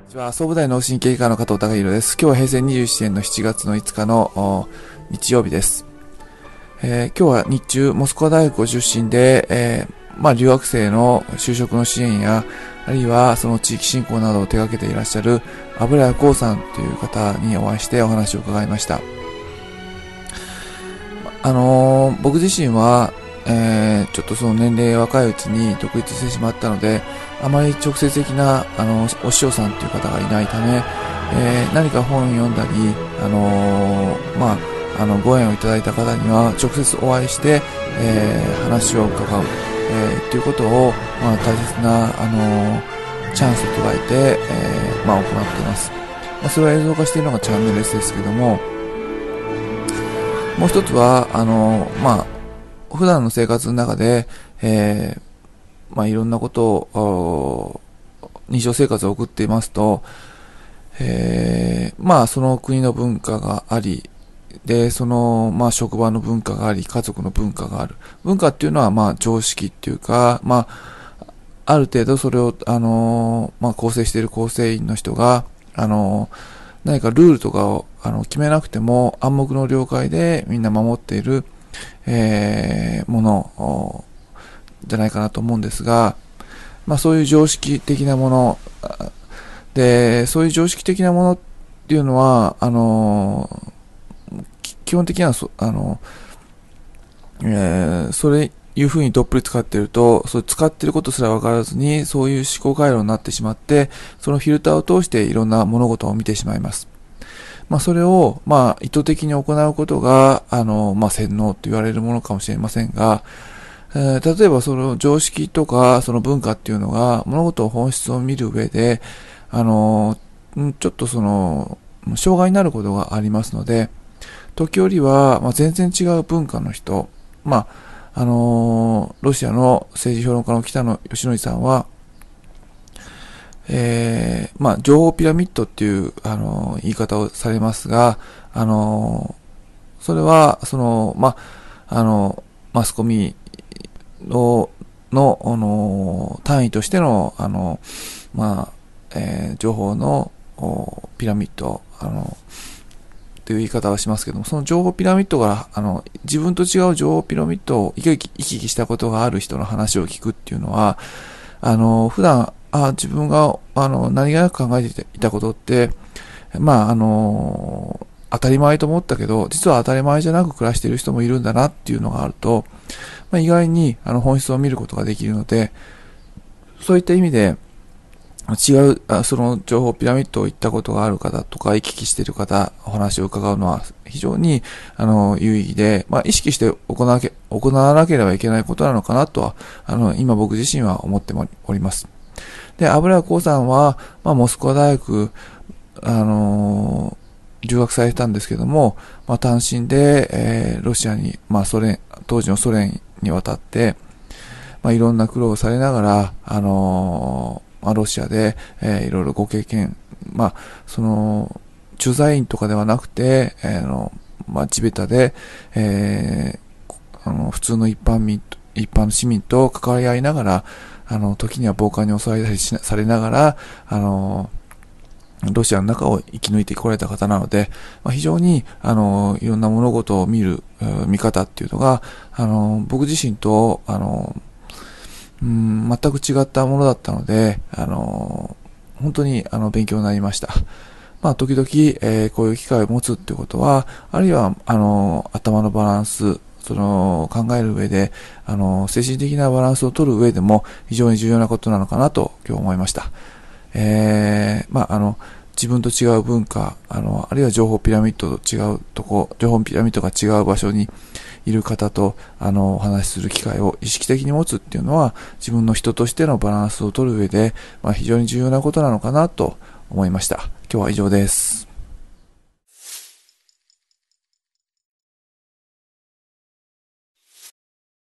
こんにちは、総武大脳神経科の加藤孝弘です。今日は平成27年の7月の5日の日曜日です。今日は日中、モスクワ大学ご出身で、留学生の就職の支援や、あるいはその地域振興などを手掛けていらっしゃる油谷光さんという方にお会いしてお話を伺いました。僕自身は、ちょっとその年齢若いうちに独立してしまったので、あまり直接的なお師匠さんという方がいないため、何か本を読んだり、ご縁をいただいた方には直接お会いして、話を伺う、ということを、大切なチャンスと捉えて、行っています。それを映像化しているのがチャンネル S ですけども、もう一つは普段の生活の中で、いろんなことを日常生活を送っていますと、その国の文化があり、でその職場の文化があり、家族の文化がある。文化っていうのは常識っていうか、ある程度それを構成している構成員の人が何かルールとかを決めなくても暗黙の了解でみんな守っているものじゃないかなと思うんですが、そういう常識的なもので、そういう常識的なものっていうのは基本的にはそれいうふうにどっぷり使っていると、それ使っていることすら分からずにそういう思考回路になってしまって、そのフィルターを通していろんな物事を見てしまいます。それを意図的に行うことが洗脳と言われるものかもしれませんが、例えばその常識とかその文化っていうのが物事を本質を見る上でちょっと障害になることがありますので、時折は全然違う文化の人、ロシアの政治評論家の北野義則さんは、情報ピラミッドっていう言い方をされますが、それはマスコミの単位としての情報のピラミッドという言い方はしますけども、その情報ピラミッドが自分と違う情報ピラミッドを行き来したことがある人の話を聞くっていうのは、普段自分が何気なく考えていたことって当たり前と思ったけど、実は当たり前じゃなく暮らしている人もいるんだなっていうのがあると、意外に本質を見ることができるので、そういった意味で違うその情報ピラミッドを行ったことがある方とか行き来している方、お話を伺うのは非常に有意義で、意識して行わなければいけないことなのかなとは今僕自身は思っております。で、油谷光さんはモスクワ大学留学されたんですけども、単身で、ロシアに当時のソ連に渡って、いろんな苦労をされながらロシアで、いろいろご経験、駐在員とかではなくて、地べたで、普通の一般の市民と関わり合いながら、時には暴漢に襲われたりされながら、ロシアの中を生き抜いてこられた方なので、非常に、いろんな物事を見る、見方っていうのが、僕自身と、全く違ったものだったので、本当に勉強になりました。時々、こういう機会を持つっていうことは、あるいは頭のバランス、考える上で精神的なバランスを取る上でも非常に重要なことなのかなと今日思いました。自分と違う文化、あるいは情報ピラミッドと違うとこ、情報ピラミッドが違う場所にいる方とお話しする機会を意識的に持つっていうのは、自分の人としてのバランスを取る上で、非常に重要なことなのかなと思いました。今日は以上です。